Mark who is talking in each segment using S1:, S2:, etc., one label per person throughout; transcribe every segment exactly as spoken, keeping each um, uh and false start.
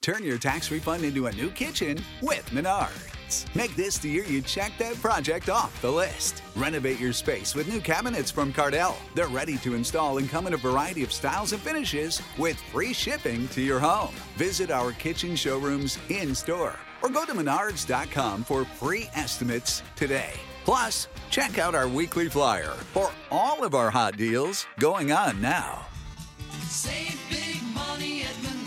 S1: Turn your tax refund into a new kitchen with Menards. Make this the year you check that project off the list. Renovate your space with new cabinets from Cardell. They're ready to install and come in a variety of styles and finishes with free shipping to your home. Visit our kitchen showrooms in-store or go to menards dot com for free estimates today. Plus, check out our weekly flyer for all of our hot deals going on now.
S2: Save big money at Menards.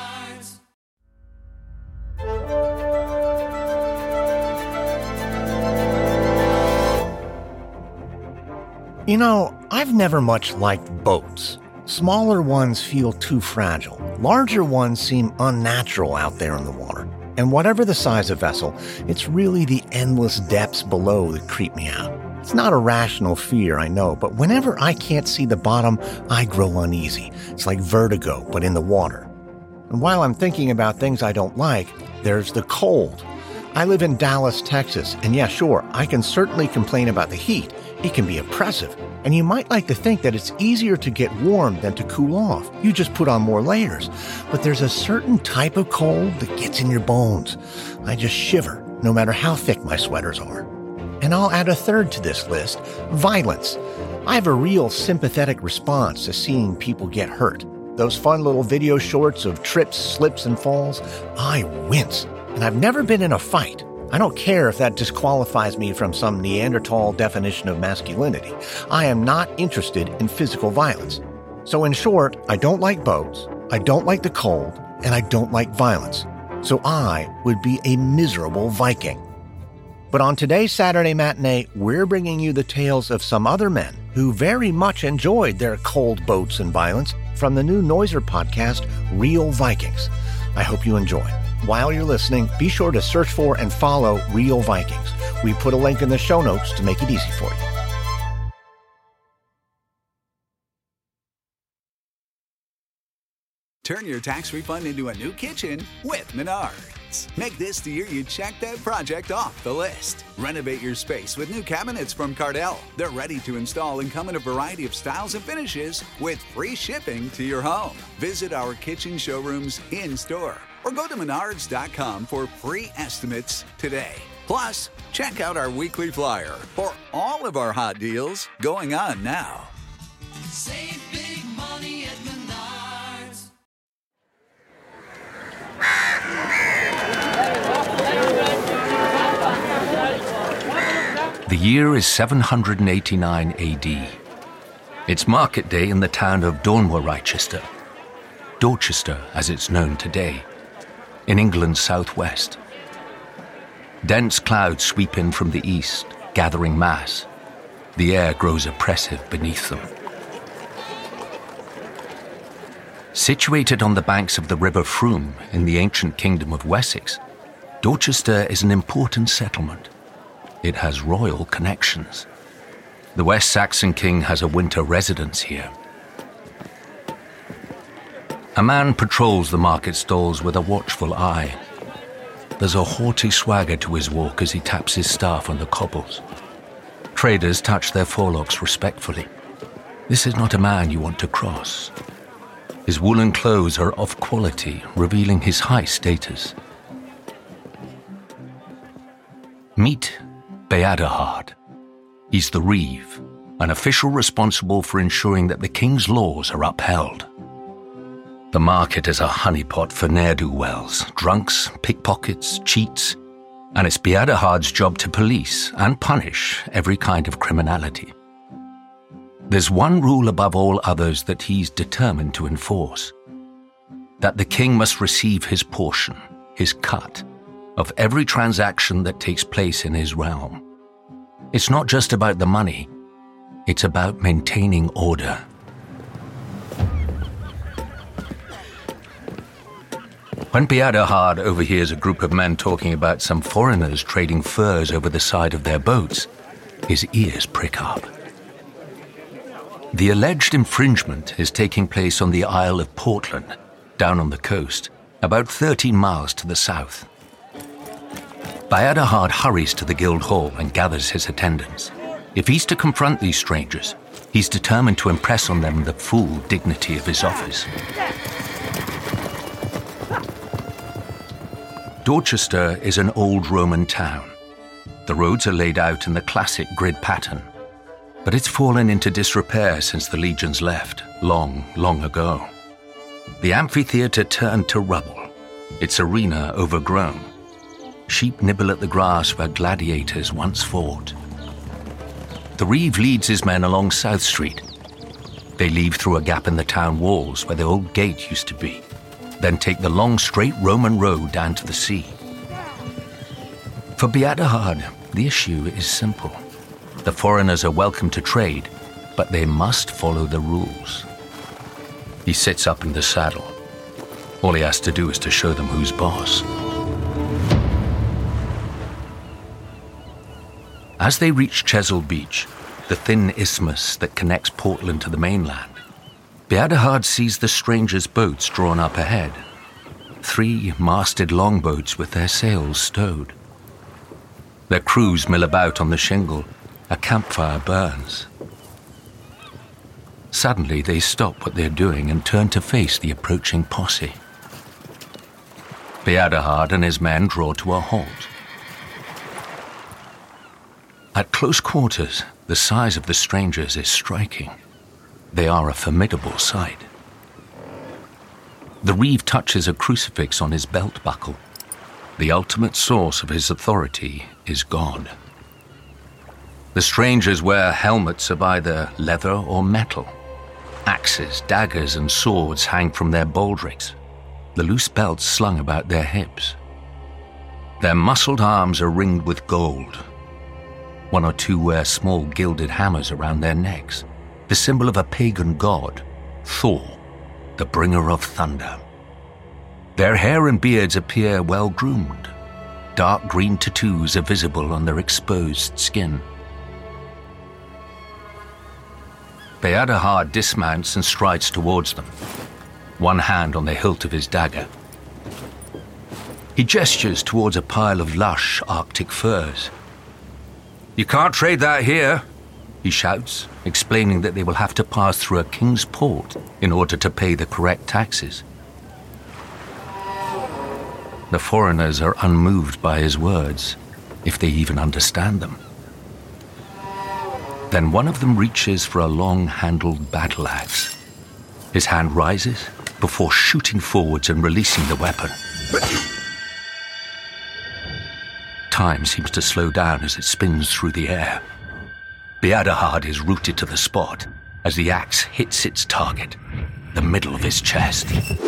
S3: You know, I've never much liked boats. Smaller ones feel too fragile. Larger ones seem unnatural out there in the water. And whatever the size of vessel, it's really the endless depths below that creep me out. It's not a rational fear, I know, but whenever I can't see the bottom, I grow uneasy. It's like vertigo, but in the water. And while I'm thinking about things I don't like, there's the cold. I live in Dallas, Texas, and yeah, sure, I can certainly complain about the heat. It can be oppressive, and you might like to think that it's easier to get warm than to cool off. You just put on more layers. But there's a certain type of cold that gets in your bones. I just shiver, no matter how thick my sweaters are. And I'll add a third to this list, violence. I have a real sympathetic response to seeing people get hurt. Those fun little video shorts of trips, slips, and falls, I wince. And I've never been in a fight. I don't care if that disqualifies me from some Neanderthal definition of masculinity. I am not interested in physical violence. So in short, I don't like boats, I don't like the cold, and I don't like violence. So I would be a miserable Viking. But on today's Saturday Matinee, we're bringing you the tales of some other men who very much enjoyed their cold boats and violence from the new Noiser podcast, Real Vikings. I hope you enjoy. While you're listening, be sure to search for and follow Real Vikings. We put a link in the show notes to make it easy for you.
S1: Turn your tax refund into a new kitchen with Menards. Make this the year you check that project off the list. Renovate your space with new cabinets from Cardell. They're ready to install and come in a variety of styles and finishes with free shipping to your home. Visit our kitchen showrooms in-store or go to menards dot com for free estimates today. Plus, check out our weekly flyer for all of our hot deals going on now.
S2: Save big money at Menards.
S4: The year is seven hundred eighty-nine A D. It's market day in the town of Dornwar-Chichester, Dorchester as it's known today, in England's southwest. Dense clouds sweep in from the east, gathering mass. The air grows oppressive beneath them. Situated on the banks of the River Frome in the ancient kingdom of Wessex, Dorchester is an important settlement. It has royal connections. The West Saxon king has a winter residence here. A man patrols the market stalls with a watchful eye. There's a haughty swagger to his walk as he taps his staff on the cobbles. Traders touch their forelocks respectfully. This is not a man you want to cross. His woolen clothes are of quality, revealing his high status. Meet Beadahard. He's the Reeve, an official responsible for ensuring that the king's laws are upheld. The market is a honeypot for ne'er-do-wells, drunks, pickpockets, cheats, and it's Beadahard's job to police and punish every kind of criminality. There's one rule above all others that he's determined to enforce: that the king must receive his portion, his cut, of every transaction that takes place in his realm. It's not just about the money, it's about maintaining order. When Beadahard overhears a group of men talking about some foreigners trading furs over the side of their boats, his ears prick up. The alleged infringement is taking place on the Isle of Portland, down on the coast, about thirteen miles to the south. Beadahard hurries to the guild hall and gathers his attendants. If he's to confront these strangers, he's determined to impress on them the full dignity of his office. Dorchester is an old Roman town. The roads are laid out in the classic grid pattern, but it's fallen into disrepair since the legions left, long, long ago. The amphitheatre turned to rubble, its arena overgrown. Sheep nibble at the grass where gladiators once fought. The Reeve leads his men along South Street. They leave through a gap in the town walls where the old gate used to be, then take the long straight Roman road down to the sea. For Beatahard, the issue is simple. The foreigners are welcome to trade, but they must follow the rules. He sits up in the saddle. All he has to do is to show them who's boss. As they reach Chesil Beach, the thin isthmus that connects Portland to the mainland, Beatahard sees the strangers' boats drawn up ahead. Three masted longboats with their sails stowed. Their crews mill about on the shingle. A campfire burns. Suddenly, they stop what they're doing and turn to face the approaching posse. Beatahard and his men draw to a halt. At close quarters, the size of the strangers is striking. They are a formidable sight. The Reeve touches a crucifix on his belt buckle. The ultimate source of his authority is God. The strangers wear helmets of either leather or metal. Axes, daggers, and swords hang from their baldricks, the loose belts slung about their hips. Their muscled arms are ringed with gold. One or two wear small gilded hammers around their necks, the symbol of a pagan god, Thor, the bringer of thunder. Their hair and beards appear well groomed. Dark green tattoos are visible on their exposed skin. Beatahard dismounts and strides towards them, one hand on the hilt of his dagger. He gestures towards a pile of lush Arctic furs. "You can't trade that here," he shouts, explaining that they will have to pass through a king's port in order to pay the correct taxes. The foreigners are unmoved by his words, if they even understand them. Then one of them reaches for a long-handled battle axe. His hand rises before shooting forwards and releasing the weapon. Time seems to slow down as it spins through the air. Beatahard is rooted to the spot as the axe hits its target, the middle of his chest.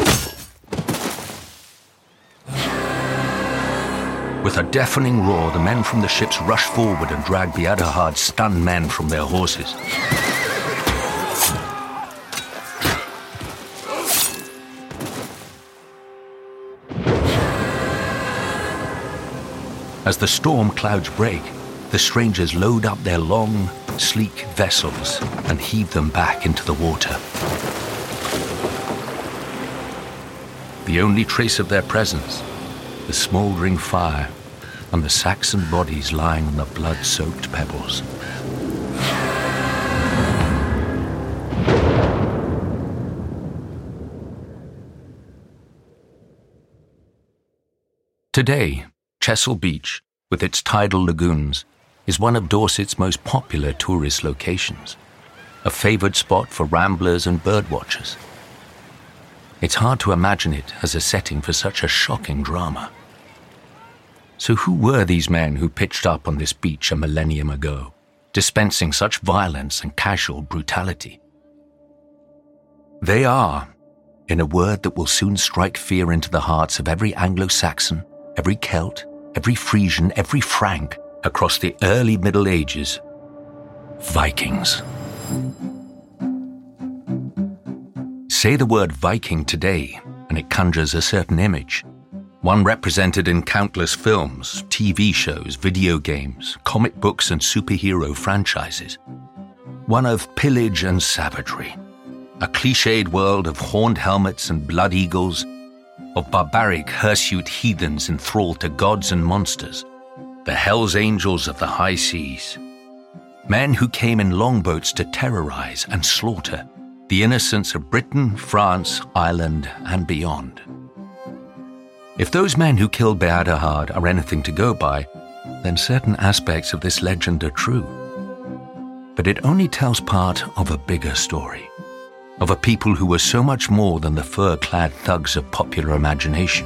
S4: With a deafening roar, the men from the ships rush forward and drag Beatahard's stunned men from their horses. As the storm clouds break, the strangers load up their long, sleek vessels and heave them back into the water. The only trace of their presence, the smouldering fire and the Saxon bodies lying on the blood-soaked pebbles. Today, Chesil Beach, with its tidal lagoons, is one of Dorset's most popular tourist locations, a favoured spot for ramblers and birdwatchers. It's hard to imagine it as a setting for such a shocking drama. So who were these men who pitched up on this beach a millennium ago, dispensing such violence and casual brutality? They are, in a word that will soon strike fear into the hearts of every Anglo-Saxon, every Celt, every Frisian, every Frank across the early Middle Ages, Vikings. Say the word Viking today, and it conjures a certain image, one represented in countless films, T V shows, video games, comic books, and superhero franchises. One of pillage and savagery, a cliched world of horned helmets and blood eagles, of barbaric, hirsute heathens enthralled to gods and monsters, the Hells Angels of the high seas, men who came in longboats to terrorize and slaughter the innocents of Britain, France, Ireland, and beyond. If those men who killed Beatahard are anything to go by, then certain aspects of this legend are true. But it only tells part of a bigger story, of a people who were so much more than the fur-clad thugs of popular imagination.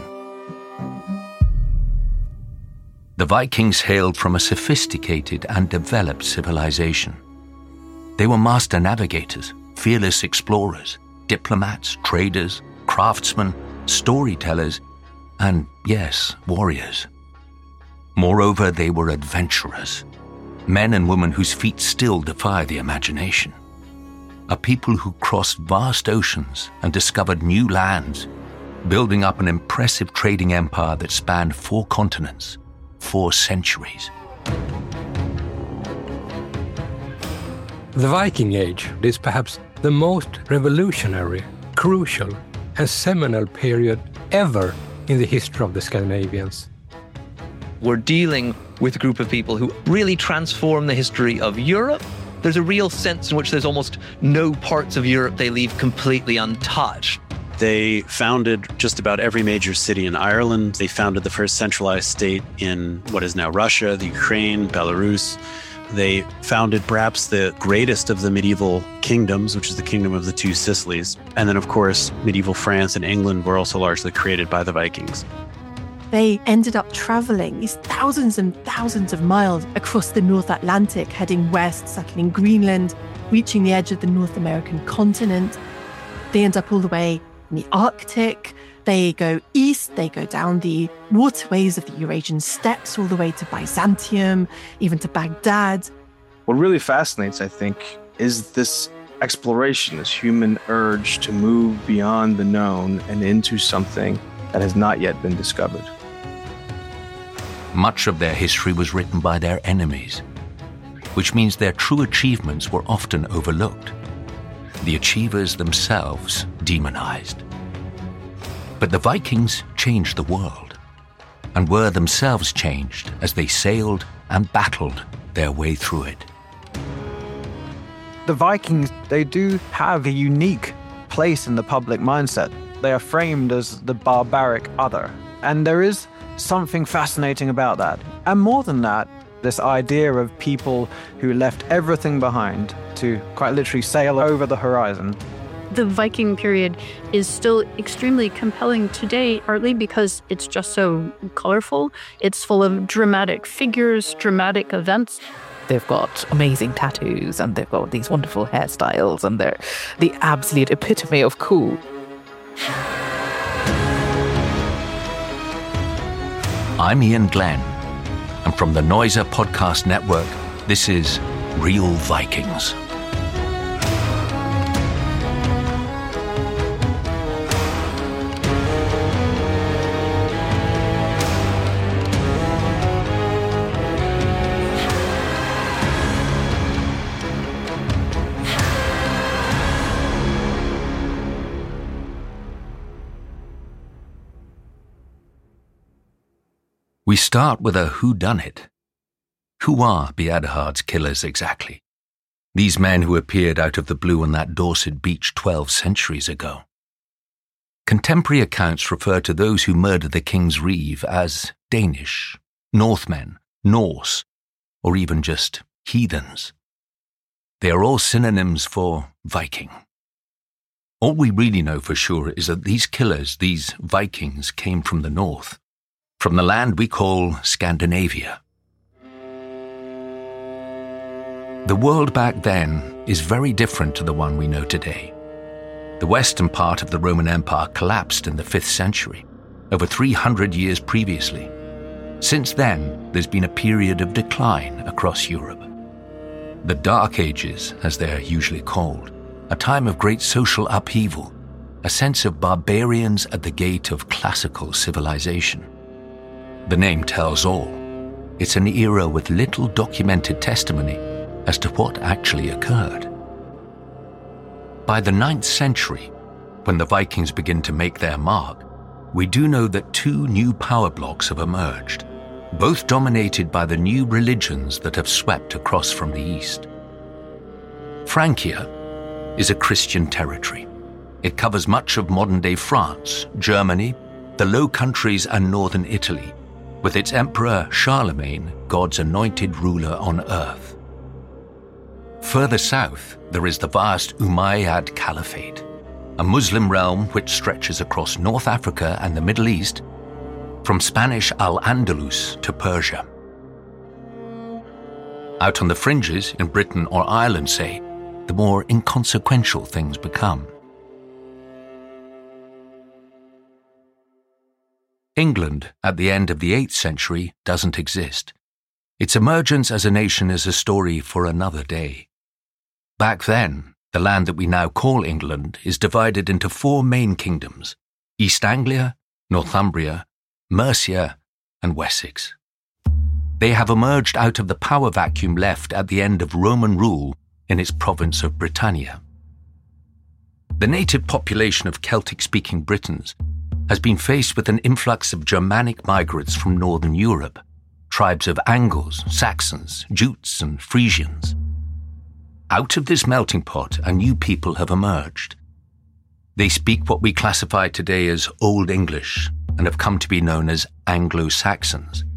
S4: The Vikings hailed from a sophisticated and developed civilization. They were master navigators, fearless explorers, diplomats, traders, craftsmen, storytellers, and, yes, warriors. Moreover, they were adventurers, men and women whose feats still defy the imagination. A people who crossed vast oceans and discovered new lands, building up an impressive trading empire that spanned four continents, four centuries.
S5: The Viking Age is perhaps the most revolutionary, crucial, and seminal period ever in the history of the Scandinavians.
S6: We're dealing with a group of people who really transform the history of Europe. There's a real sense in which there's almost no parts of Europe they leave completely untouched.
S7: They founded just about every major city in Ireland. They founded the first centralized state in what is now Russia, the Ukraine, Belarus. They founded perhaps the greatest of the medieval kingdoms, which is the Kingdom of the Two Sicilies. And then, of course, medieval France and England were also largely created by the Vikings.
S8: They ended up traveling these thousands and thousands of miles across the North Atlantic, heading west, settling Greenland, reaching the edge of the North American continent. They end up all the way in the Arctic. They go east, they go down the waterways of the Eurasian steppes all the way to Byzantium, even to Baghdad.
S9: What really fascinates, I think, is this exploration, this human urge to move beyond the known and into something that has not yet been discovered.
S4: Much of their history was written by their enemies, which means their true achievements were often overlooked. The achievers themselves demonized. But the Vikings changed the world, and were themselves changed as they sailed and battled their way through it.
S9: The Vikings, they do have a unique place in the public mindset. They are framed as the barbaric other, and there is something fascinating about that. And more than that, this idea of people who left everything behind to quite literally sail over the horizon.
S10: The Viking period is still extremely compelling today, partly because it's just so colorful. It's full of dramatic figures, dramatic events.
S11: They've got amazing tattoos and they've got these wonderful hairstyles and they're the absolute epitome of cool.
S4: I'm Ian Glenn, and from the Noiser Podcast Network, this is Real Vikings. We start with a whodunit. Who are Beatahard's killers exactly? These men who appeared out of the blue on that Dorset beach twelve centuries ago. Contemporary accounts refer to those who murdered the King's Reeve as Danish, Northmen, Norse, or even just heathens. They are all synonyms for Viking. All we really know for sure is that these killers, these Vikings, came from the north, from the land we call Scandinavia. The world back then is very different to the one we know today. The western part of the Roman Empire collapsed in the fifth century, over three hundred years previously. Since then, there's been a period of decline across Europe. The Dark Ages, as they're usually called, a time of great social upheaval, a sense of barbarians at the gate of classical civilization. The name tells all. It's an era with little documented testimony as to what actually occurred. By the ninth century, when the Vikings begin to make their mark, we do know that two new power blocks have emerged, both dominated by the new religions that have swept across from the east. Francia is a Christian territory. It covers much of modern-day France, Germany, the Low Countries and northern Italy, with its emperor Charlemagne, God's anointed ruler on earth. Further south, there is the vast Umayyad Caliphate, a Muslim realm which stretches across North Africa and the Middle East, from Spanish Al-Andalus to Persia. Out on the fringes, in Britain or Ireland, say, the more inconsequential things become. England, at the end of the eighth century, doesn't exist. Its emergence as a nation is a story for another day. Back then, the land that we now call England is divided into four main kingdoms: East Anglia, Northumbria, Mercia, and Wessex. They have emerged out of the power vacuum left at the end of Roman rule in its province of Britannia. The native population of Celtic-speaking Britons has been faced with an influx of Germanic migrants from northern Europe, tribes of Angles, Saxons, Jutes, and Frisians. Out of this melting pot, a new people have emerged. They speak what we classify today as Old English and have come to be known as Anglo-Saxons.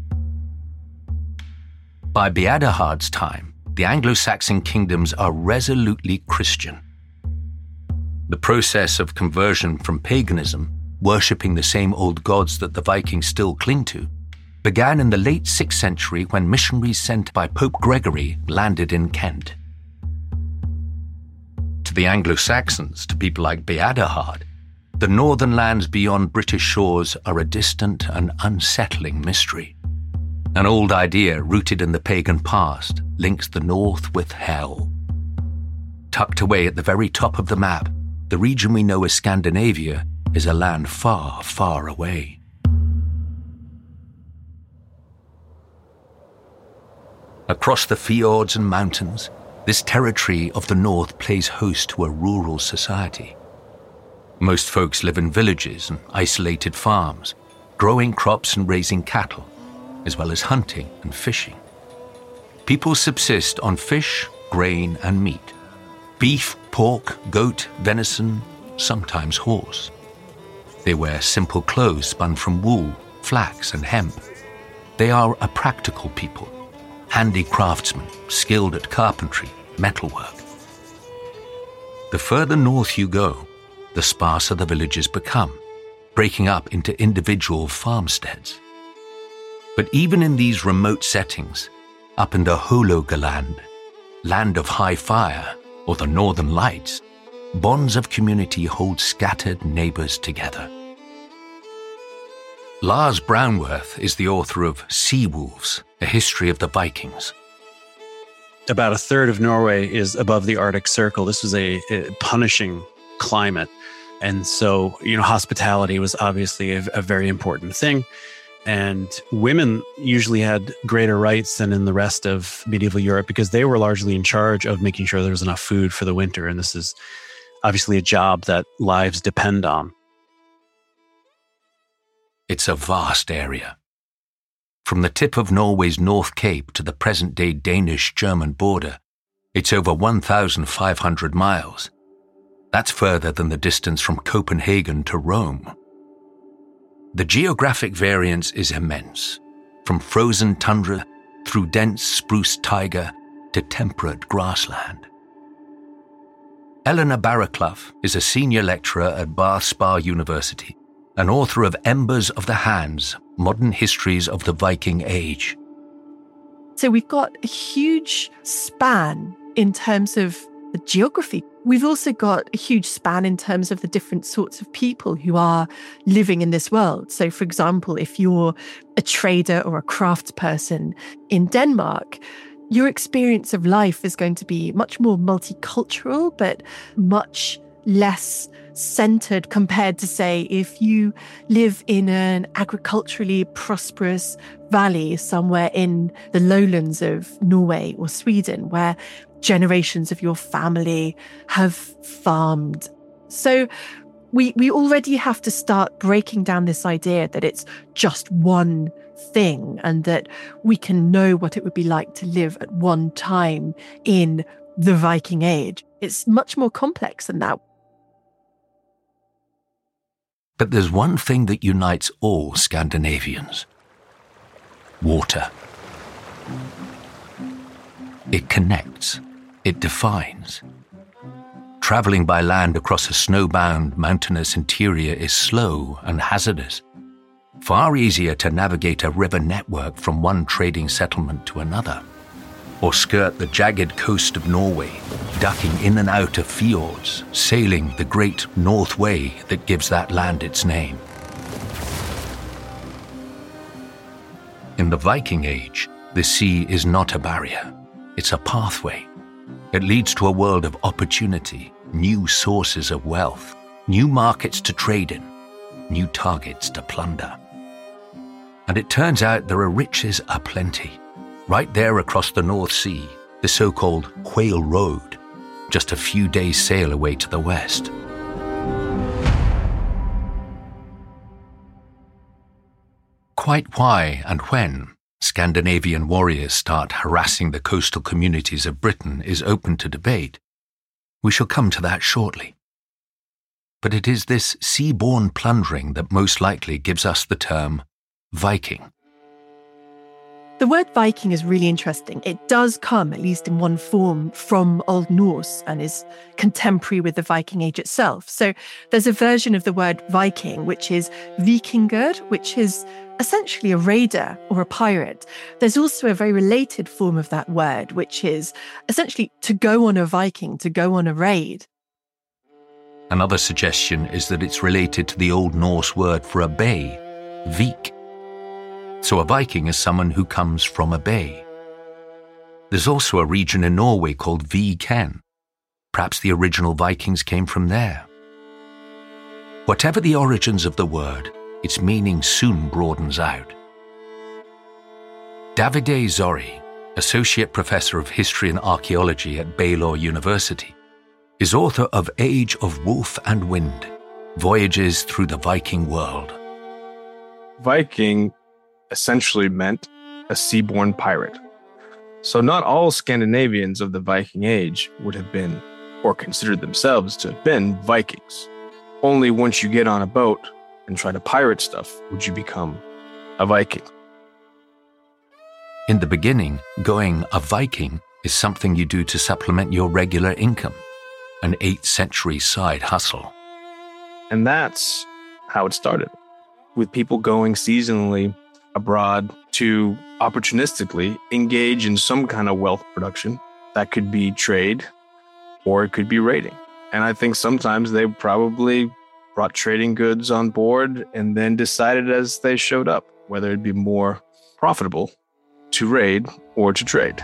S4: By Beadahard's time, the Anglo-Saxon kingdoms are resolutely Christian. The process of conversion from paganism, worshipping the same old gods that the Vikings still cling to, began in the late sixth century when missionaries sent by Pope Gregory landed in Kent. To the Anglo-Saxons, to people like Beadahard, the northern lands beyond British shores are a distant and unsettling mystery. An old idea rooted in the pagan past links the north with hell. Tucked away at the very top of the map, the region we know as Scandinavia is a land far, far away. Across the fjords and mountains, this territory of the north plays host to a rural society. Most folks live in villages and isolated farms, growing crops and raising cattle, as well as hunting and fishing. People subsist on fish, grain, and meat. Beef, pork, goat, venison, sometimes horse. They wear simple clothes spun from wool, flax, and hemp. They are a practical people, handy craftsmen, skilled at carpentry, metalwork. The further north you go, the sparser the villages become, breaking up into individual farmsteads. But even in these remote settings, up in the Hålogaland, land of high fire, or the Northern Lights, bonds of community hold scattered neighbours together. Lars Brownworth is the author of Sea Wolves, A History of the Vikings.
S7: About a third of Norway is above the Arctic Circle. This was a, a punishing climate. And so, you know, hospitality was obviously a, a very important thing. And women usually had greater rights than in the rest of medieval Europe because they were largely in charge of making sure there was enough food for the winter. And this is obviously a job that lives depend on.
S4: It's a vast area. From the tip of Norway's North Cape to the present-day Danish-German border, it's over one thousand five hundred miles. That's further than the distance from Copenhagen to Rome. The geographic variance is immense, from frozen tundra through dense spruce taiga to temperate grassland. Eleanor Barraclough is a senior lecturer at Bath Spa University, an author of Embers of the Hands, Modern Histories of the Viking Age.
S8: So we've got a huge span in terms of the geography. We've also got a huge span in terms of the different sorts of people who are living in this world. So, for example, if you're a trader or a craftsperson in Denmark, your experience of life is going to be much more multicultural, but much less centered compared to, say, if you live in an agriculturally prosperous valley somewhere in the lowlands of Norway or Sweden, where generations of your family have farmed. So we we already have to start breaking down this idea that it's just one thing and that we can know what it would be like to live at one time in the Viking Age. It's much more complex than that.
S4: But there's one thing that unites all Scandinavians: water. It connects, it defines. Traveling by land across a snowbound, mountainous interior is slow and hazardous. Far easier to navigate a river network from one trading settlement to another, or skirt the jagged coast of Norway, ducking in and out of fjords, sailing the great North Way that gives that land its name. In the Viking Age, the sea is not a barrier, it's a pathway. It leads to a world of opportunity, new sources of wealth, new markets to trade in, new targets to plunder. And it turns out there are riches aplenty. Right there across the North Sea, the so-called Whale Road, just a few days' sail away to the west. Quite why and when Scandinavian warriors start harassing the coastal communities of Britain is open to debate. We shall come to that shortly. But it is this sea-borne plundering that most likely gives us the term Viking.
S8: The word Viking is really interesting. It does come, at least in one form, from Old Norse and is contemporary with the Viking Age itself. So there's a version of the word Viking, which is vikingur, which is essentially a raider or a pirate. There's also a very related form of that word, which is essentially to go on a Viking, to go on a raid.
S4: Another suggestion is that it's related to the Old Norse word for a bay, vik. So a Viking is someone who comes from a bay. There's also a region in Norway called Viken. Perhaps the original Vikings came from there. Whatever the origins of the word, its meaning soon broadens out. Davide Zori, Associate Professor of History and Archaeology at Baylor University, is author of Age of Wolf and Wind, Voyages Through the Viking World.
S12: Viking essentially meant a seaborne pirate. So not all Scandinavians of the Viking Age would have been, or considered themselves to have been, Vikings. Only once you get on a boat and try to pirate stuff would you become a Viking.
S4: In the beginning, going a Viking is something you do to supplement your regular income, an eighth century side hustle.
S12: And that's how it started, with people going seasonally abroad to opportunistically engage in some kind of wealth production. That could be trade or it could be raiding. And I think sometimes they probably brought trading goods on board and then decided as they showed up whether it'd be more profitable to raid or to trade.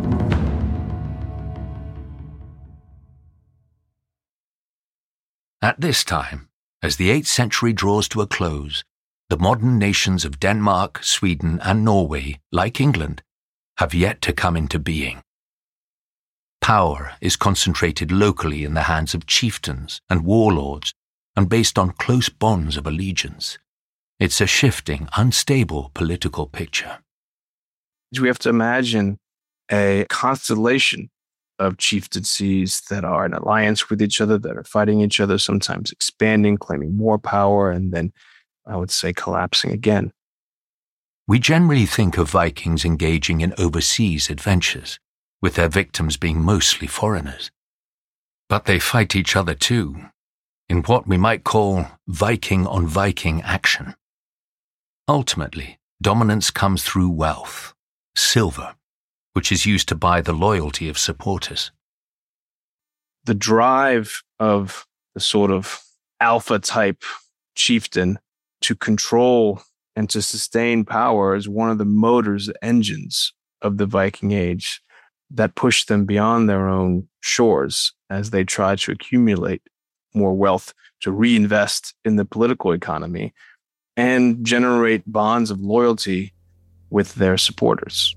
S4: At this time, as the eighth century draws to a close, the modern nations of Denmark, Sweden, and Norway, like England, have yet to come into being. Power is concentrated locally in the hands of chieftains and warlords and based on close bonds of allegiance. It's a shifting, unstable political picture.
S12: We have to imagine a constellation of chieftaincies that are in alliance with each other, that are fighting each other, sometimes expanding, claiming more power, and then, I would say, collapsing again.
S4: We generally think of Vikings engaging in overseas adventures, with their victims being mostly foreigners. But they fight each other too, in what we might call Viking-on-Viking action. Ultimately, dominance comes through wealth, silver, which is used to buy the loyalty of supporters.
S12: The drive of the sort of alpha-type chieftain to control and to sustain power is one of the motors, engines of the Viking Age that pushed them beyond their own shores as they try to accumulate more wealth, to reinvest in the political economy, and generate bonds of loyalty with their supporters.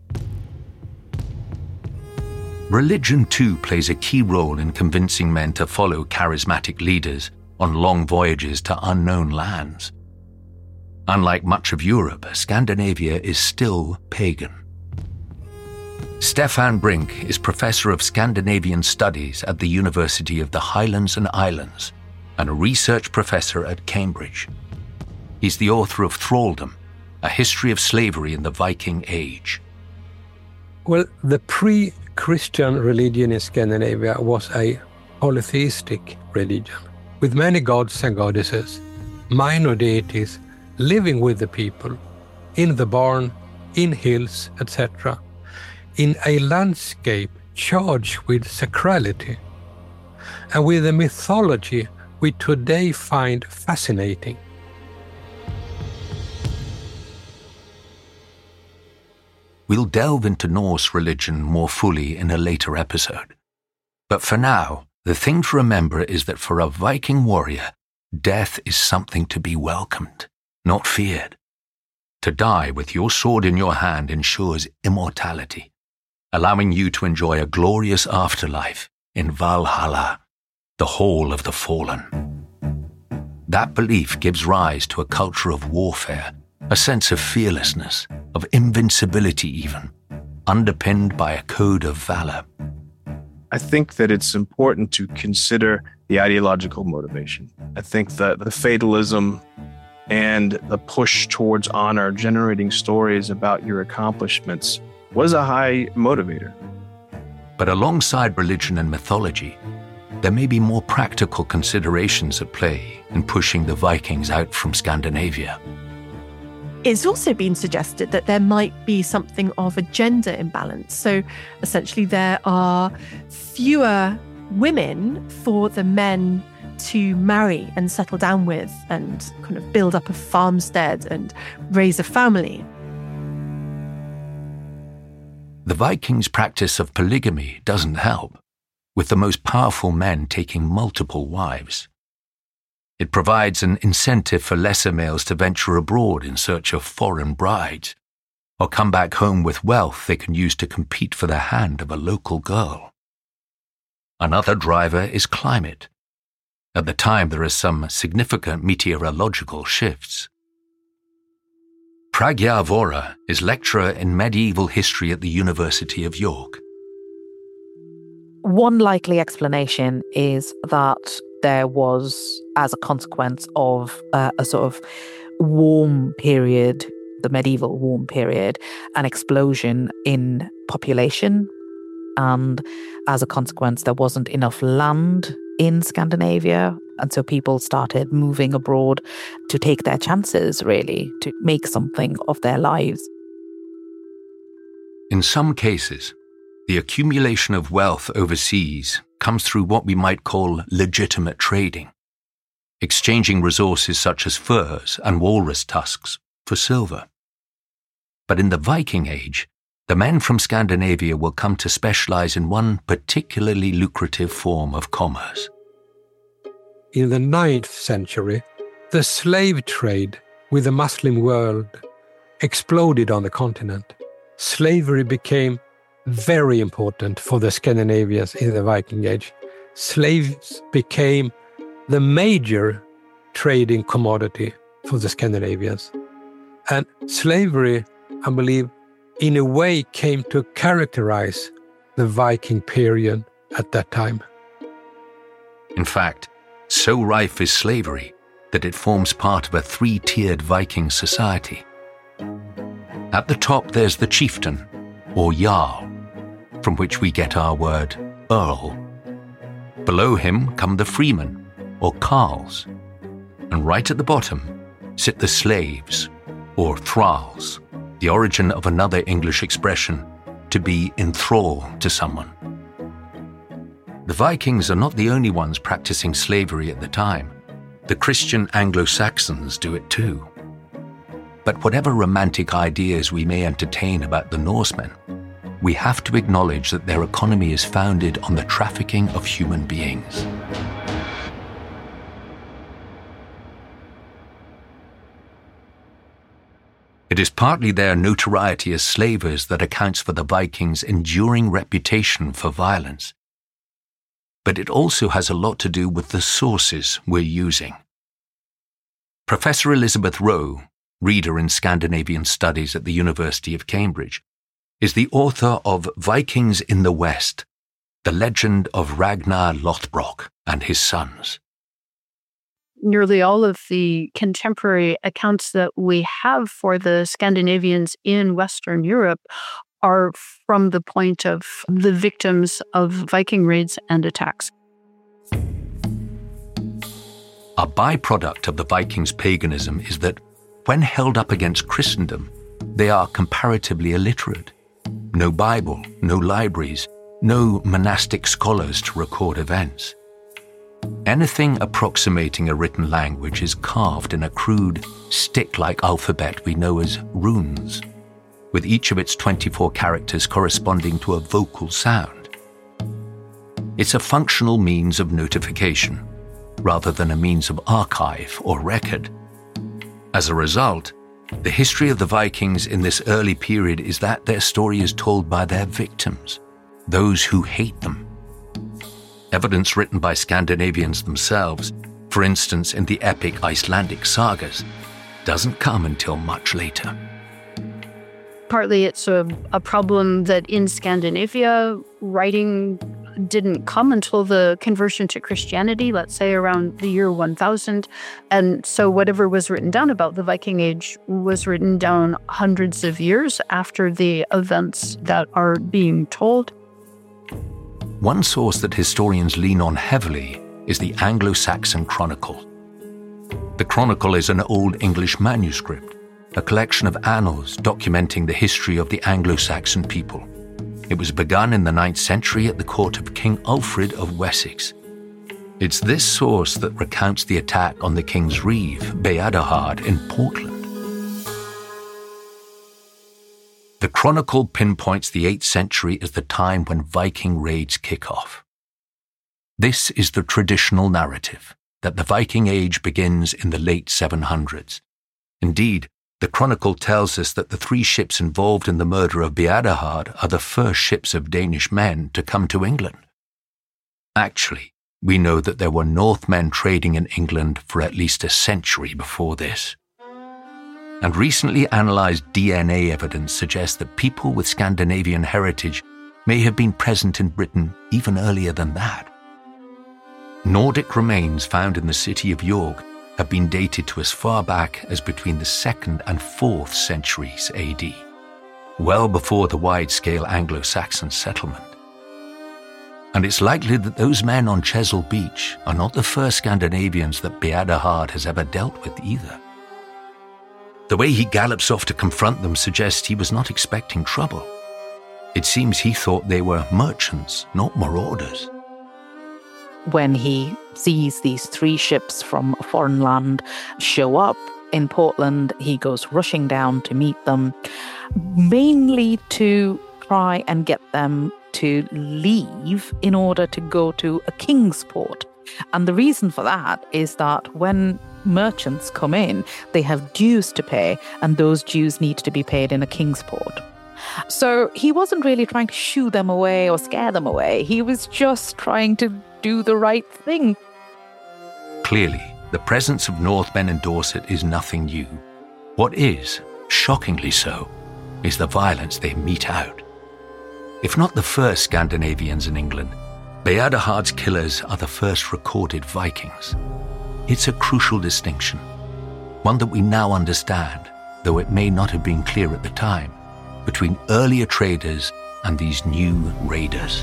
S4: Religion, too, plays a key role in convincing men to follow charismatic leaders on long voyages to unknown lands. Unlike much of Europe, Scandinavia is still pagan. Stefan Brink is Professor of Scandinavian Studies at the University of the Highlands and Islands and a research professor at Cambridge. He's the author of Thraldom, A History of Slavery in the Viking Age.
S5: Well, the pre-Christian religion in Scandinavia was a polytheistic religion, with many gods and goddesses, minor deities living with the people, in the barn, in hills, et cetera, in a landscape charged with sacrality, and with a mythology we today find fascinating.
S4: We'll delve into Norse religion more fully in a later episode. But for now, the thing to remember is that for a Viking warrior, death is something to be welcomed, not feared. To die with your sword in your hand ensures immortality, allowing you to enjoy a glorious afterlife in Valhalla, the Hall of the Fallen. That belief gives rise to a culture of warfare, a sense of fearlessness, of invincibility even, underpinned by a code of valor.
S12: I think that it's important to consider the ideological motivation. I think that the fatalism and the push towards honor, generating stories about your accomplishments, was a high motivator.
S4: But alongside religion and mythology, there may be more practical considerations at play in pushing the Vikings out from Scandinavia.
S8: It's also been suggested that there might be something of a gender imbalance. So essentially there are fewer women for the men to marry and settle down with and kind of build up a farmstead and raise a family.
S4: The Vikings' practice of polygamy doesn't help, with the most powerful men taking multiple wives. It provides an incentive for lesser males to venture abroad in search of foreign brides, or come back home with wealth they can use to compete for the hand of a local girl. Another driver is climate. At the time, there are some significant meteorological shifts. Pragya Vora is lecturer in medieval history at the University of York.
S11: One likely explanation is that there was, as a consequence of uh, a sort of warm period, the medieval warm period, an explosion in population. And as a consequence, there wasn't enough land in Scandinavia. And so people started moving abroad to take their chances, really, to make something of their lives.
S4: In some cases, the accumulation of wealth overseas comes through what we might call legitimate trading, exchanging resources such as furs and walrus tusks for silver. But in the Viking Age, the men from Scandinavia will come to specialize in one particularly lucrative form of commerce.
S5: In the ninth century, the slave trade with the Muslim world exploded on the continent. Slavery became very important for the Scandinavians in the Viking Age. Slaves became the major trading commodity for the Scandinavians. And slavery, I believe, in a way came to characterize the Viking period at that time.
S4: In fact, so rife is slavery that it forms part of a three-tiered Viking society. At the top there's the chieftain, or jarl, from which we get our word earl. Below him come the freemen, or carls. And right at the bottom sit the slaves, or thralls, the origin of another English expression, to be enthralled to someone. The Vikings are not the only ones practicing slavery at the time. The Christian Anglo-Saxons do it too. But whatever romantic ideas we may entertain about the Norsemen, we have to acknowledge that their economy is founded on the trafficking of human beings. It is partly their notoriety as slavers that accounts for the Vikings' enduring reputation for violence. But it also has a lot to do with the sources we're using. Professor Elizabeth Rowe, reader in Scandinavian Studies at the University of Cambridge, is the author of Vikings in the West, the legend of Ragnar Lothbrok and his sons.
S10: nearly all of the contemporary accounts that we have for the Scandinavians in Western Europe are from the point of the victims of Viking raids and attacks.
S4: A byproduct of the Vikings' paganism is that when held up against Christendom, they are comparatively illiterate. No Bible, no libraries, no monastic scholars to record events. Anything approximating a written language is carved in a crude, stick-like alphabet we know as runes, with each of its twenty-four characters corresponding to a vocal sound. It's a functional means of notification, rather than a means of archive or record. As a result, the history of the Vikings in this early period is that their story is told by their victims, those who hate them. Evidence written by Scandinavians themselves, for instance in the epic Icelandic sagas, doesn't come until much later.
S10: Partly it's a, a problem that in Scandinavia, writing didn't come until the conversion to Christianity, let's say around the year one thousand. And so whatever was written down about the Viking Age was written down hundreds of years after the events that are being told.
S4: One source that historians lean on heavily is the Anglo-Saxon Chronicle. The Chronicle is an Old English manuscript, a collection of annals documenting the history of the Anglo-Saxon people. It was begun in the ninth century at the court of King Alfred of Wessex. It's this source that recounts the attack on the king's reeve, Beadahard, in Portland. The Chronicle pinpoints the eighth century as the time when Viking raids kick off. This is the traditional narrative, that the Viking Age begins in the late seven hundreds. Indeed, the Chronicle tells us that the three ships involved in the murder of Beadahard are the first ships of Danish men to come to England. Actually, we know that there were Northmen trading in England for at least a century before this. And recently analysed D N A evidence suggests that people with Scandinavian heritage may have been present in Britain even earlier than that. Nordic remains found in the city of York have been dated to as far back as between the second and fourth centuries A D, well before the wide-scale Anglo-Saxon settlement. And it's likely that those men on Chesil Beach are not the first Scandinavians that Beadahard has ever dealt with either. The way he gallops off to confront them suggests he was not expecting trouble. It seems he thought they were merchants, not marauders.
S11: When he sees these three ships from a foreign land show up in Portland, he goes rushing down to meet them, mainly to try and get them to leave in order to go to a king's port. And the reason for that is that when merchants come in, they have dues to pay, and those dues need to be paid in a king's port. So he wasn't really trying to shoo them away or scare them away. He was just trying to do the right thing.
S4: Clearly, the presence of Northmen in Dorset is nothing new. What is, shockingly so, is the violence they mete out. If not the first Scandinavians in England, Beadahard's killers are the first recorded Vikings. It's a crucial distinction, one that we now understand, though it may not have been clear at the time, between earlier traders and these new raiders.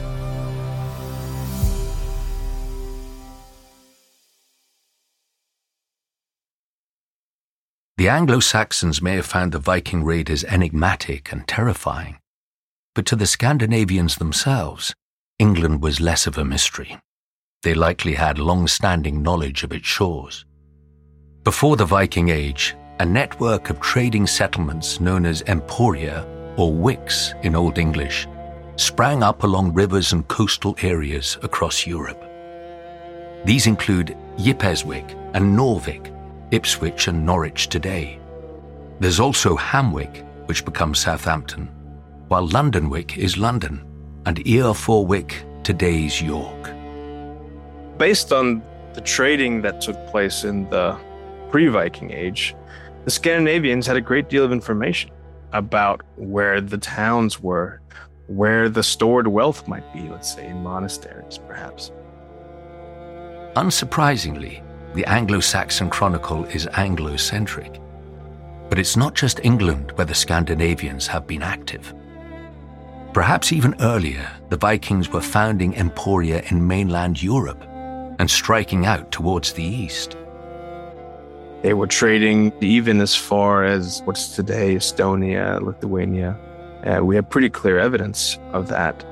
S4: The Anglo-Saxons may have found the Viking raiders enigmatic and terrifying, but to the Scandinavians themselves, England was less of a mystery. They likely had long-standing knowledge of its shores. Before the Viking Age, a network of trading settlements known as emporia, or wicks in Old English, sprang up along rivers and coastal areas across Europe. These include Ypeswick and Norwich, Ipswich and Norwich today. There's also Hamwick, which becomes Southampton, while Londonwick is London, and Earforwick, today's York.
S12: Based on the trading that took place in the pre-Viking Age, the Scandinavians had a great deal of information about where the towns were, where the stored wealth might be, let's say in monasteries, perhaps.
S4: Unsurprisingly, the Anglo-Saxon Chronicle is Anglo-centric. But it's not just England where the Scandinavians have been active. Perhaps even earlier, the Vikings were founding emporia in mainland Europe and striking out towards the east.
S12: They were trading even as far as what's today Estonia, Lithuania. Uh, we have pretty clear evidence of that.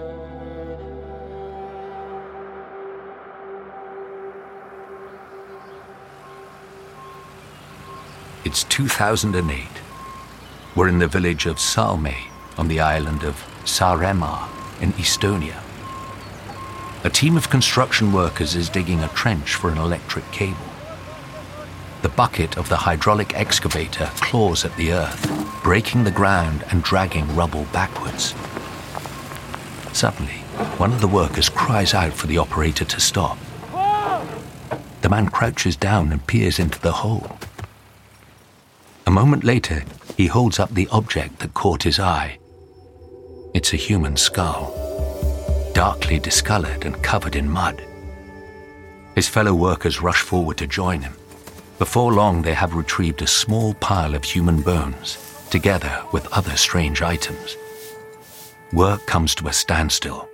S4: It's two thousand eight. We're in the village of Salme on the island of Saaremaa in Estonia. A team of construction workers is digging a trench for an electric cable. The bucket of the hydraulic excavator claws at the earth, breaking the ground and dragging rubble backwards. Suddenly, one of the workers cries out for the operator to stop. The man crouches down and peers into the hole. A moment later, he holds up the object that caught his eye. It's a human skull, darkly discolored and covered in mud. His fellow workers rush forward to join him. Before long, they have retrieved a small pile of human bones, together with other strange items. Work comes to a standstill.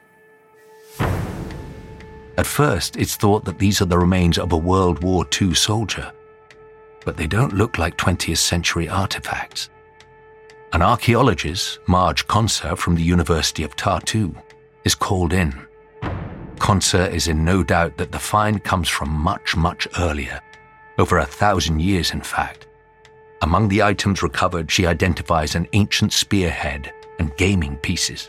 S4: At first, it's thought that these are the remains of a World War Two soldier, but they don't look like twentieth century artifacts. An archaeologist, Marge Conser from the University of Tartu, is called in. Conser is in no doubt that the find comes from much, much earlier, over a thousand years in fact. Among the items recovered, she identifies an ancient spearhead and gaming pieces.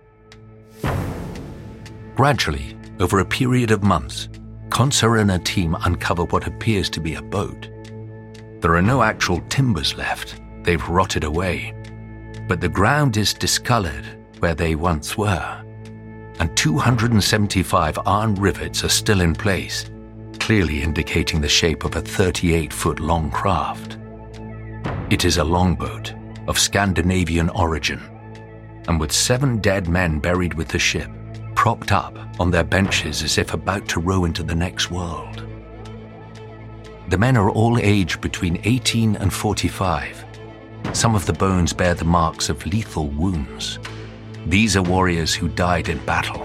S4: Gradually, over a period of months, Conser and her team uncover what appears to be a boat. There are no actual timbers left, they've rotted away, but the ground is discolored where they once were, and two hundred seventy-five iron rivets are still in place, clearly indicating the shape of a thirty-eight foot long craft. It is a longboat of Scandinavian origin, and with seven dead men buried with the ship, propped up on their benches as if about to row into the next world. The men are all aged between eighteen and forty-five. Some of the bones bear the marks of lethal wounds. These are warriors who died in battle.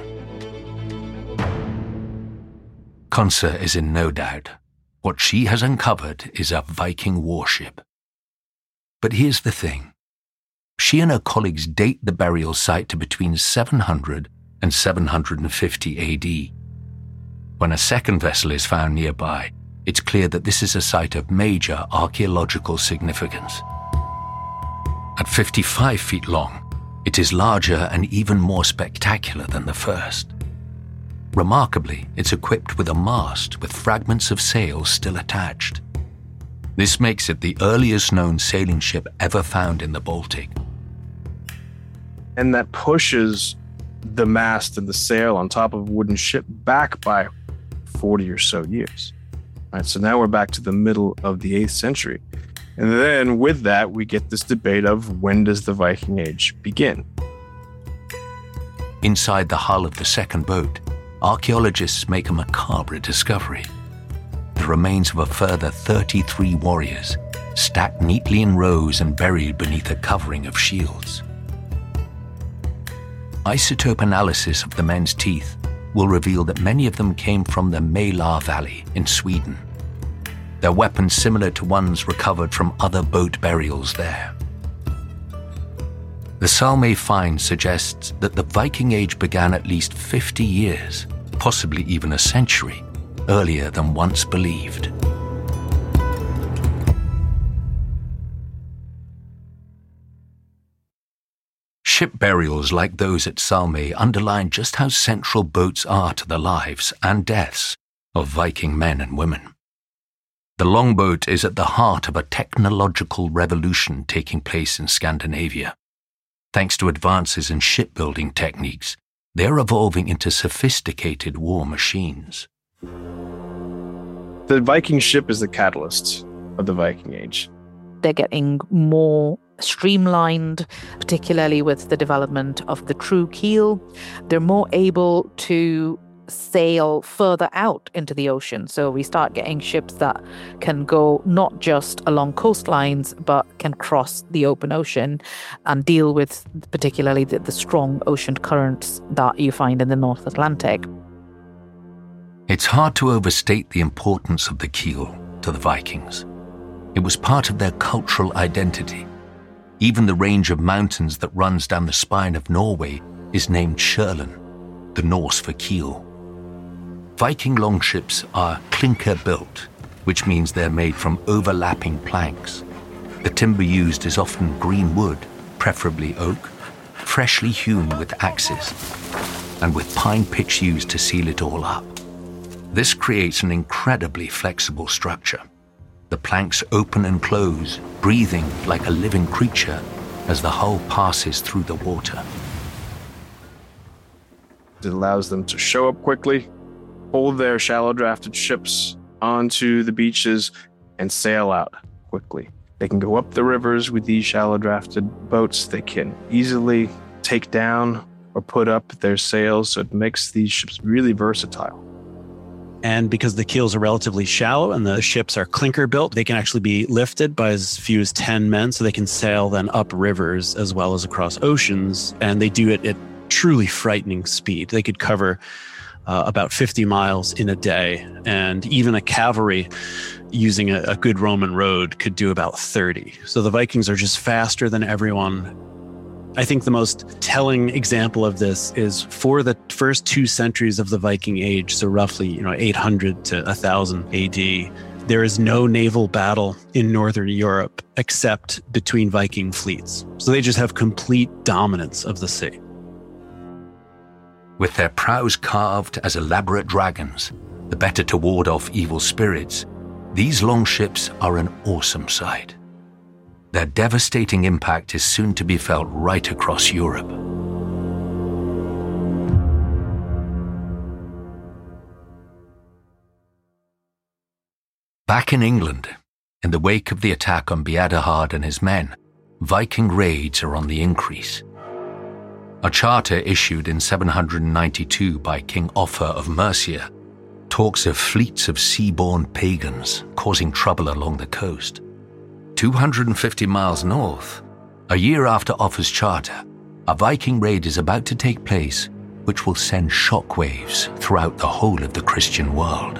S4: Conser is in no doubt. What she has uncovered is a Viking warship. But here's the thing. She and her colleagues date the burial site to between seven hundred and seven hundred fifty A D. When a second vessel is found nearby, it's clear that this is a site of major archaeological significance. At fifty-five feet long, it is larger and even more spectacular than the first. Remarkably, it's equipped with a mast with fragments of sails still attached. This makes it the earliest known sailing ship ever found in the Baltic.
S12: And that pushes the mast and the sail on top of a wooden ship back by forty or so years. All right, so now we're back to the middle of the eighth century. And then with that, we get this debate of when does the Viking Age begin?
S4: Inside the hull of the second boat, archaeologists make a macabre discovery. The remains of a further thirty-three warriors, stacked neatly in rows and buried beneath a covering of shields. Isotope analysis of the men's teeth will reveal that many of them came from the Mälar Valley in Sweden. Their weapons similar to ones recovered from other boat burials there. The Salme find suggests that the Viking Age began at least fifty years, possibly even a century, earlier than once believed. Ship burials like those at Salme underline just how central boats are to the lives and deaths of Viking men and women. The longboat is at the heart of a technological revolution taking place in Scandinavia. Thanks to advances in shipbuilding techniques, they're evolving into sophisticated war machines.
S12: The Viking ship is the catalyst of the Viking Age.
S11: They're getting more streamlined, particularly with the development of the true keel. They're more able to sail further out into the ocean. So we start getting ships that can go not just along coastlines, but can cross the open ocean and deal with particularly the, the strong ocean currents that you find in the North Atlantic.
S4: It's hard to overstate the importance of the keel to the Vikings. It was part of their cultural identity. Even the range of mountains that runs down the spine of Norway is named Shetland, the Norse for keel. Viking longships are clinker-built, which means they're made from overlapping planks. The timber used is often green wood, preferably oak, freshly hewn with axes, and with pine pitch used to seal it all up. This creates an incredibly flexible structure. The planks open and close, breathing like a living creature as the hull passes through the water.
S12: It allows them to show up quickly, hold their shallow-drafted ships onto the beaches, and sail out quickly. They can go up the rivers with these shallow-drafted boats. They can easily take down or put up their sails, so it makes these ships really versatile.
S7: And because the keels are relatively shallow and the ships are clinker built, they can actually be lifted by as few as ten men, so they can sail then up rivers as well as across oceans. And they do it at truly frightening speed. They could cover uh, about fifty miles in a day. And even a cavalry using a, a good Roman road could do about thirty. So the Vikings are just faster than everyone. I think the most telling example of this is for the first two centuries of the Viking Age, so roughly, you know, eight hundred to one thousand A D, there is no naval battle in Northern Europe except between Viking fleets. So they just have complete dominance of the sea.
S4: With their prows carved as elaborate dragons, the better to ward off evil spirits, these longships are an awesome sight. Their devastating impact is soon to be felt right across Europe. Back in England, in the wake of the attack on Beadahard and his men, Viking raids are on the increase. A charter issued in seven hundred ninety-two by King Offa of Mercia talks of fleets of sea-borne pagans causing trouble along the coast. two hundred fifty miles north, a year after Offa's charter, a Viking raid is about to take place which will send shockwaves throughout the whole of the Christian world.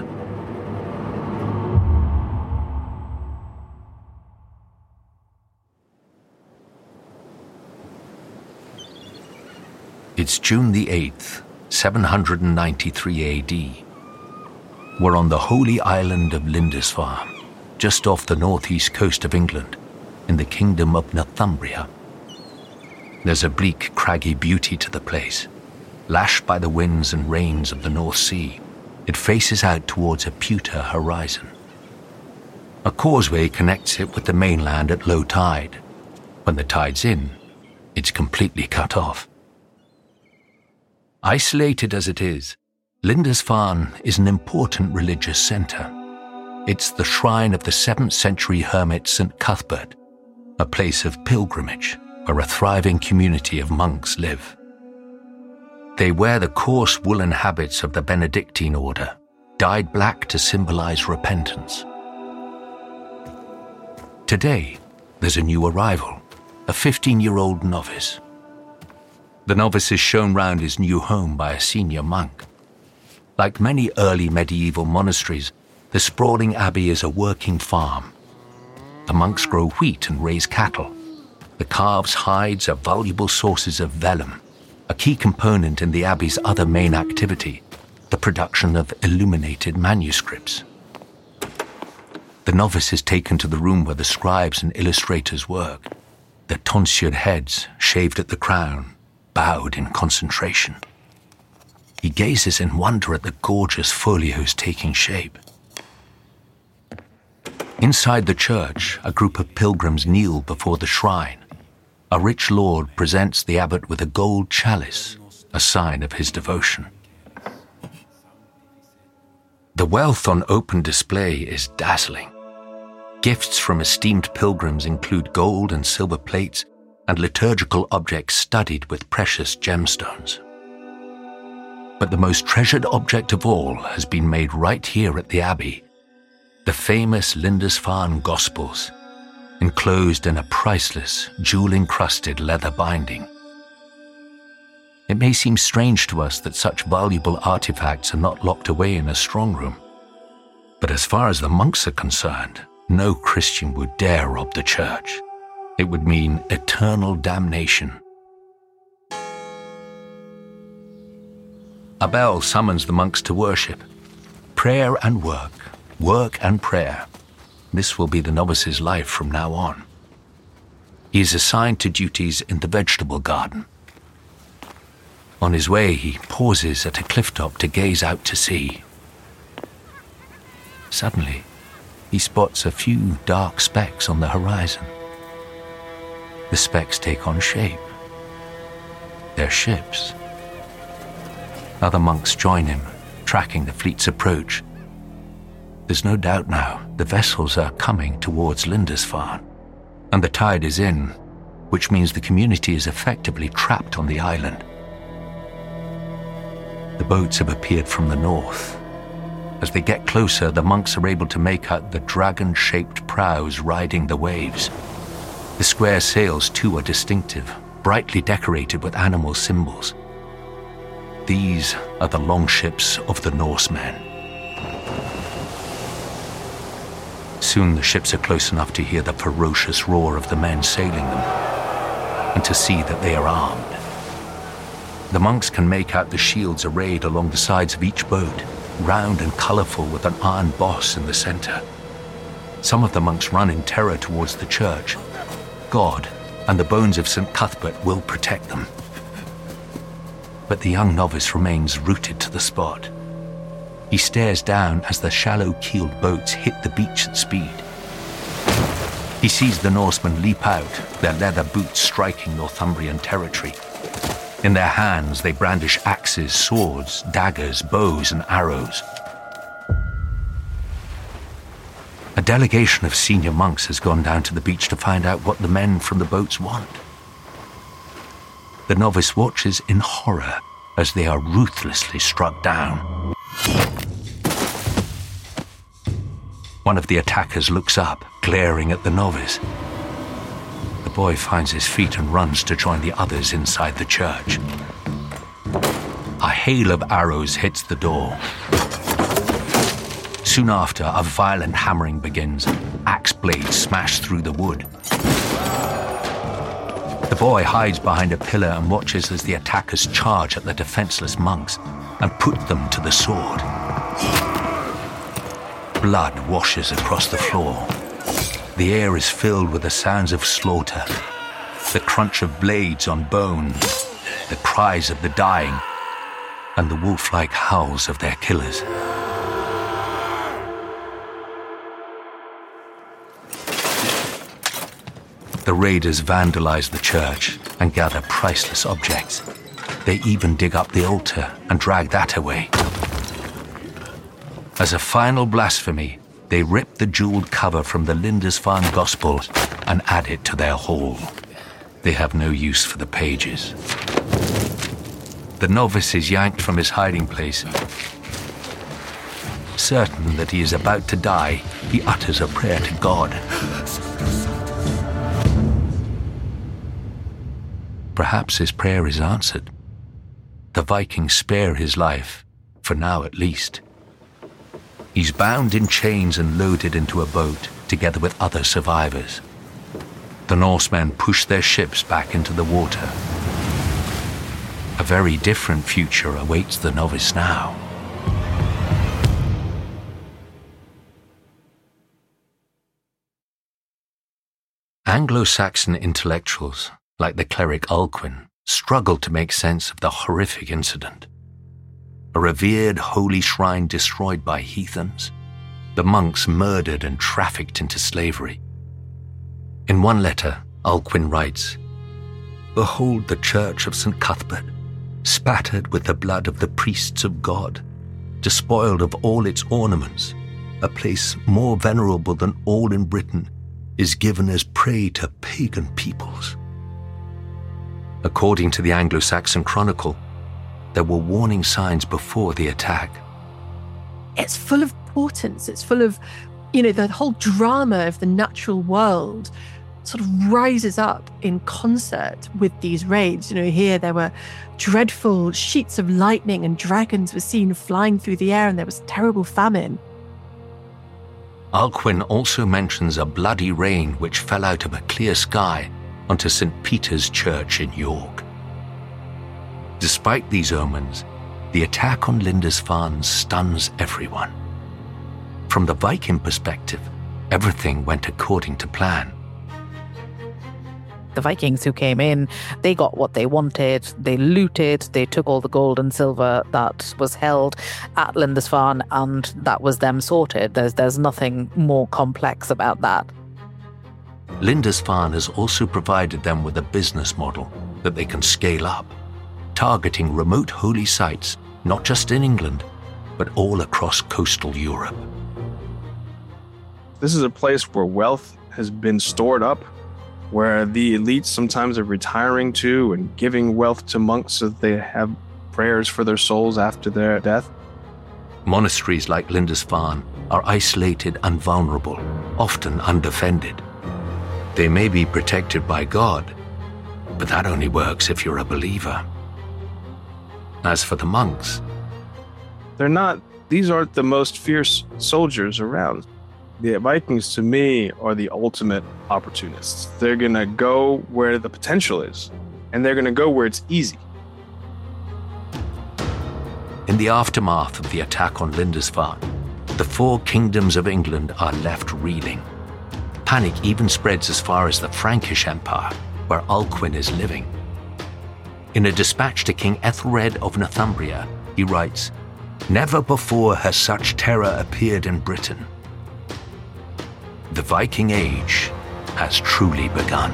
S4: It's June the eighth, seven hundred ninety-three A D. We're on the holy island of Lindisfarne, just off the northeast coast of England, in the kingdom of Northumbria. There's a bleak, craggy beauty to the place. Lashed by the winds and rains of the North Sea, it faces out towards a pewter horizon. A causeway connects it with the mainland at low tide. When the tide's in, it's completely cut off. Isolated as it is, Lindisfarne is an important religious centre. It's the shrine of the seventh century hermit Saint Cuthbert, a place of pilgrimage where a thriving community of monks live. They wear the coarse woolen habits of the Benedictine order, dyed black to symbolize repentance. Today, there's a new arrival, a fifteen-year-old novice. The novice is shown round his new home by a senior monk. Like many early medieval monasteries, the sprawling abbey is a working farm. The monks grow wheat and raise cattle. The calves' hides are valuable sources of vellum, a key component in the abbey's other main activity, the production of illuminated manuscripts. The novice is taken to the room where the scribes and illustrators work, their tonsured heads shaved at the crown, bowed in concentration. He gazes in wonder at the gorgeous folios taking shape. Inside the church, a group of pilgrims kneel before the shrine. A rich lord presents the abbot with a gold chalice, a sign of his devotion. The wealth on open display is dazzling. Gifts from esteemed pilgrims include gold and silver plates and liturgical objects studded with precious gemstones. But the most treasured object of all has been made right here at the Abbey, the famous Lindisfarne Gospels, enclosed in a priceless, jewel-encrusted leather binding. It may seem strange to us that such valuable artifacts are not locked away in a strong room, but as far as the monks are concerned, no Christian would dare rob the church. It would mean eternal damnation. A bell summons the monks to worship. Prayer and work, work and prayer. This will be the novice's life from now on. He is assigned to duties in the vegetable garden. On his way, he pauses at a cliff top to gaze out to sea. Suddenly, he spots a few dark specks on the horizon. The specks take on shape. They're ships. Other monks join him, tracking the fleet's approach. There's no doubt now the vessels are coming towards Lindisfarne, and the tide is in, which means the community is effectively trapped on the island. The boats have appeared from the north. As they get closer, the monks are able to make out the dragon-shaped prows riding the waves. The square sails, too, are distinctive, brightly decorated with animal symbols. These are the longships of the Norsemen. Soon the ships are close enough to hear the ferocious roar of the men sailing them, and to see that they are armed. The monks can make out the shields arrayed along the sides of each boat, round and colourful with an iron boss in the centre. Some of the monks run in terror towards the church. God and the bones of Saint Cuthbert will protect them. But the young novice remains rooted to the spot. He stares down as the shallow-keeled boats hit the beach at speed. He sees the Norsemen leap out, their leather boots striking Northumbrian territory. In their hands, they brandish axes, swords, daggers, bows, and arrows. A delegation of senior monks has gone down to the beach to find out what the men from the boats want. The novice watches in horror as they are ruthlessly struck down. One of the attackers looks up, glaring at the novice. The boy finds his feet and runs to join the others inside the church. A hail of arrows hits the door. Soon after, a violent hammering begins. Axe blades smash through the wood. The boy hides behind a pillar and watches as the attackers charge at the defenseless monks and put them to the sword. Blood washes across the floor. The air is filled with the sounds of slaughter, the crunch of blades on bone, the cries of the dying, and the wolf-like howls of their killers. The raiders vandalize the church and gather priceless objects. They even dig up the altar and drag that away. As a final blasphemy, they rip the jeweled cover from the Lindisfarne Gospels and add it to their haul. They have no use for the pages. The novice is yanked from his hiding place. Certain that he is about to die, he utters a prayer to God. Perhaps his prayer is answered. The Vikings spare his life, for now at least. He's bound in chains and loaded into a boat, together with other survivors. The Norsemen push their ships back into the water. A very different future awaits the novice now. Anglo-Saxon intellectuals, like the cleric Alcuin, struggled to make sense of the horrific incident. A revered holy shrine destroyed by heathens, the monks murdered and trafficked into slavery. In one letter, Alcuin writes, "Behold the church of Saint Cuthbert, spattered with the blood of the priests of God, despoiled of all its ornaments, a place more venerable than all in Britain, is given as prey to pagan peoples." According to the Anglo-Saxon Chronicle, there were warning signs before the attack.
S8: It's full of portents. It's full of, you know, the whole drama of the natural world sort of rises up in concert with these raids. You know, here there were dreadful sheets of lightning and dragons were seen flying through the air, and there was terrible famine.
S4: Alcuin also mentions a bloody rain which fell out of a clear sky onto Saint Peter's Church in York. Despite these omens, the attack on Lindisfarne stuns everyone. From the Viking perspective, everything went according to plan.
S11: The Vikings who came in, they got what they wanted. They looted, they took all the gold and silver that was held at Lindisfarne, and that was them sorted. There's, there's nothing more complex about that.
S4: Lindisfarne has also provided them with a business model that they can scale up, targeting remote holy sites, not just in England, but all across coastal Europe.
S12: This is a place where wealth has been stored up, where the elites sometimes are retiring to and giving wealth to monks so that they have prayers for their souls after their death.
S4: Monasteries like Lindisfarne are isolated and vulnerable, often undefended. They may be protected by God, but that only works if you're a believer. As for the monks,
S12: they're not, these aren't the most fierce soldiers around. The Vikings, to me, are the ultimate opportunists. They're going to go where the potential is, and they're going to go where it's easy.
S4: In the aftermath of the attack on Lindisfarne, the four kingdoms of England are left reeling. Panic even spreads as far as the Frankish Empire, where Alcuin is living. In a dispatch to King Ethelred of Northumbria, he writes, "Never before has such terror appeared in Britain. The Viking Age has truly begun."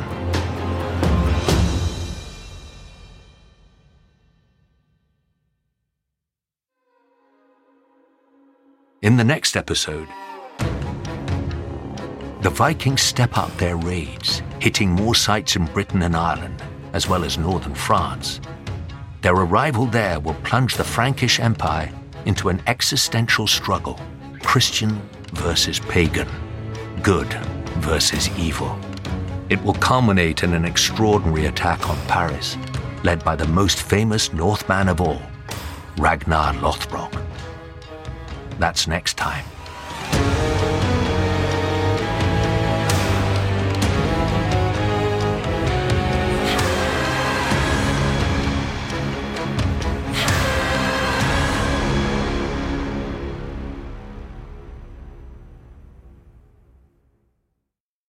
S4: In the next episode, the Vikings step up their raids, hitting more sites in Britain and Ireland, as well as northern France. Their arrival there will plunge the Frankish Empire into an existential struggle, Christian versus pagan, good versus evil. It will culminate in an extraordinary attack on Paris, led by the most famous Northman of all, Ragnar Lothbrok. That's next time